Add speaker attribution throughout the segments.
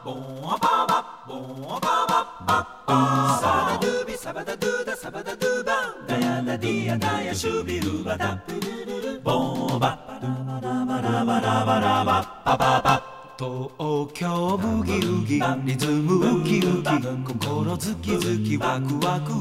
Speaker 1: ボンババボンババババサバダドゥビサバダドゥダサバダドゥバダヤダディヤダヤシュビルバダボンババラバラバラバラバラババババ東京ブギウギリズムウキウキ心ズキズキワクワク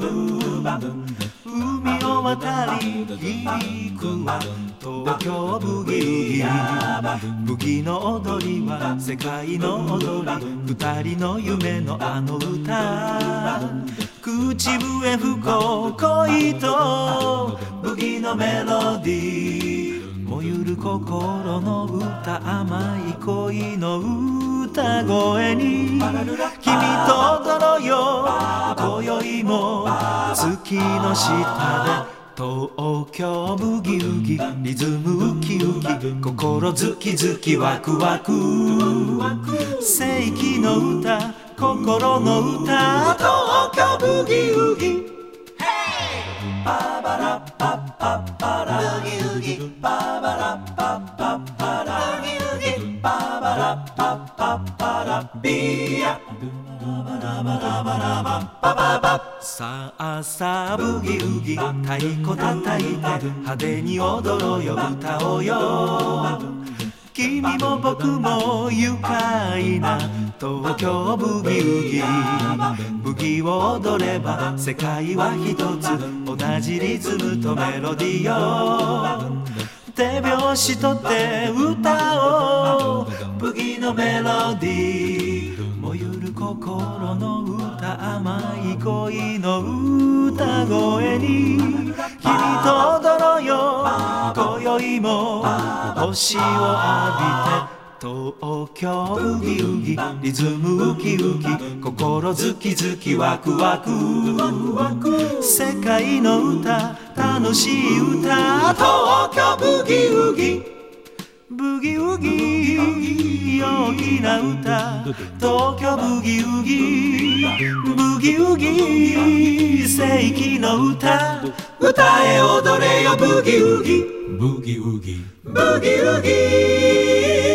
Speaker 1: 海を渡り行くわ東京ブギウギブギの踊りは世界の踊り二人の夢のあの歌口笛吹こう恋とブギのメロディー燃ゆる心の歌甘い恋の歌声に君と踊ろうよ今宵も月の下で東京ブギウギリズムウキウキ心ズキズキワクワク世紀の歌心の歌東京ブギウギパバラパッパッパラブギウギパバラパッパッパラブギウギパバラパッパッパラビヤバラバラバラバパパパさあさあブギウギ太鼓叩いて派手に踊ろうよ歌おうよ君も僕も愉快な東京ブギウギブギを踊れば世界は一つ同じリズムとメロディーよ手拍子とって歌おうブギのメロディー燃ゆる心の歌甘い恋の歌声に君と踊ろうよ今宵も星を浴びて東京ブギウギリズムウキウキ心ズキズキワクワク世界の歌楽しい歌東京ブギウギブギウギ大きな歌東京ブギウギブギウギ世紀の歌歌え踊れよブギウギブギウギブギウギ